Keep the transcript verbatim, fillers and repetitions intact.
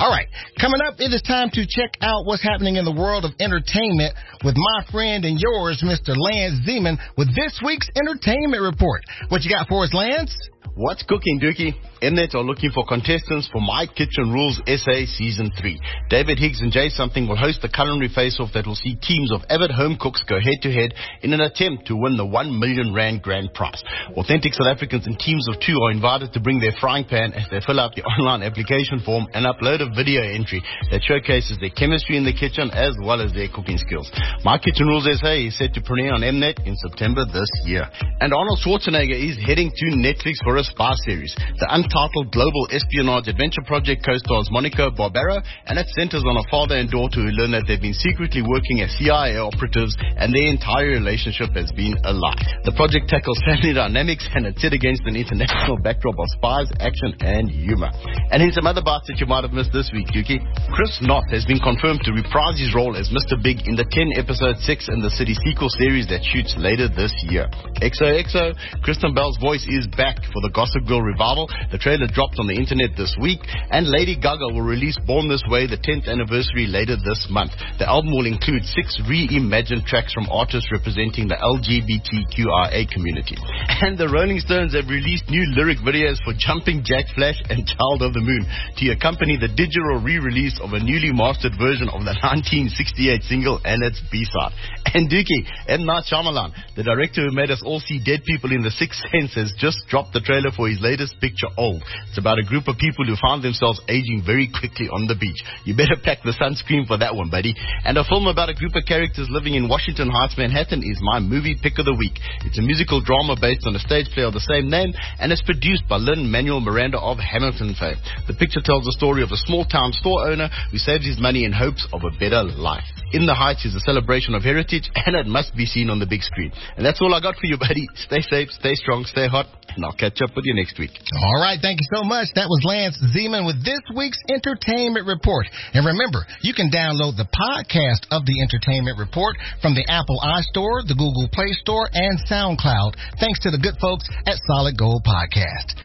All right, coming up, it is time to check out what's happening in the world of entertainment with my friend and yours, Mister Lance Zeman, with this week's Entertainment Report. What you got for us, Lance? What's cooking, Dookie? Mnet are looking for contestants for My Kitchen Rules S A Season three. David Higgs and Jay Something will host the culinary face-off that will see teams of avid home cooks go head-to-head in an attempt to win the one million rand grand prize. Authentic South Africans in teams of two are invited to bring their frying pan as they fill out the online application form and upload a video entry that showcases their chemistry in the kitchen as well as their cooking skills. My Kitchen Rules S A is set to premiere on Mnet in September this year. And Arnold Schwarzenegger is heading to Netflix for a spy series. The untitled global espionage adventure project co-stars Monica Barbera, and it centers on a father and daughter who learn that they've been secretly working as C I A operatives and their entire relationship has been a lie. The project tackles family dynamics and it's set against an international backdrop of spies, action, and humor. And in some other bites that you might have missed this week, Yuki, Chris Knott has been confirmed to reprise his role as Mister Big in the ten-episode Sex and the City sequel series that shoots later this year. X O X O, Kristen Bell's voice is back for the Gossip Girl revival. The trailer dropped on the internet this week, and Lady Gaga will release Born This Way, the tenth anniversary, later this month. The album will include six reimagined tracks from artists representing the L G B T Q I A community. And the Rolling Stones have released new lyric videos for Jumping Jack Flash and Child of the Moon to accompany the digital re-release of a newly mastered version of the nineteen sixty-eight single and its B-side. And Dookie, M. Night Shyamalan, the director who made us all see dead people in The Sixth Sense, has just dropped the trailer for his latest picture, Old. It's about a group of people who found themselves aging very quickly on the beach. You better pack the sunscreen for that one, buddy. And a film about a group of characters living in Washington Heights, Manhattan is my movie pick of the week. It's a musical drama based on a stage play of the same name, and it's produced by Lin-Manuel Miranda of Hamilton fame. The picture tells the story of a small-town store owner who saves his money in hopes of a better life. In the Heights is a celebration of heritage, and it must be seen on the big screen. And that's all I got for you, buddy. Stay safe, stay strong, stay hot, and I'll catch up with you next week. All right, thank you so much. That was Lance Zeman with this week's Entertainment Report. And remember, you can download the podcast of the Entertainment Report from the Apple iStore, the Google Play Store, and SoundCloud, thanks to the good folks at Solid Gold Podcast.